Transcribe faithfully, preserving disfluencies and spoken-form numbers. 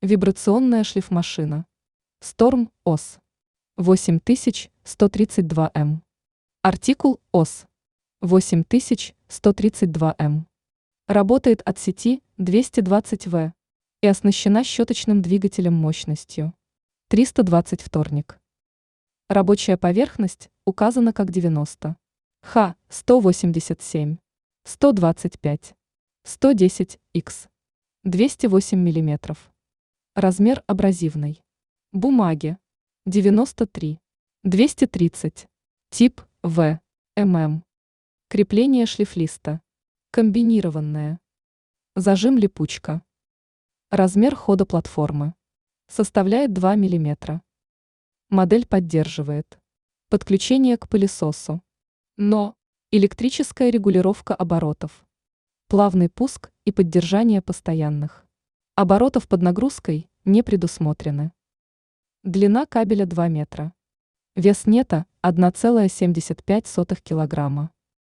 Вибрационная шлифмашина. Storm ОС. восемь тысяч сто тридцать два эм. Артикул ОС. восемь тысяч сто тридцать два эм. Работает от сети двести двадцать вольт и оснащена щеточным двигателем мощностью триста двадцать вторник. Рабочая поверхность указана как девяносто ха сто восемьдесят семь, сто двадцать пять, сто десять икс, двести восемь миллиметров. Размер абразивной бумаги девяносто три, двести тридцать, тип В, ММ. Крепление шлифлиста комбинированное. Зажим липучка. Размер хода платформы составляет два миллиметра. Модель поддерживает подключение к пылесосу, но электрическая регулировка оборотов, плавный пуск и поддержание постоянных оборотов под нагрузкой не предусмотрены. Длина кабеля два метра. Вес нета одна целая семьдесят пять сотых килограмма.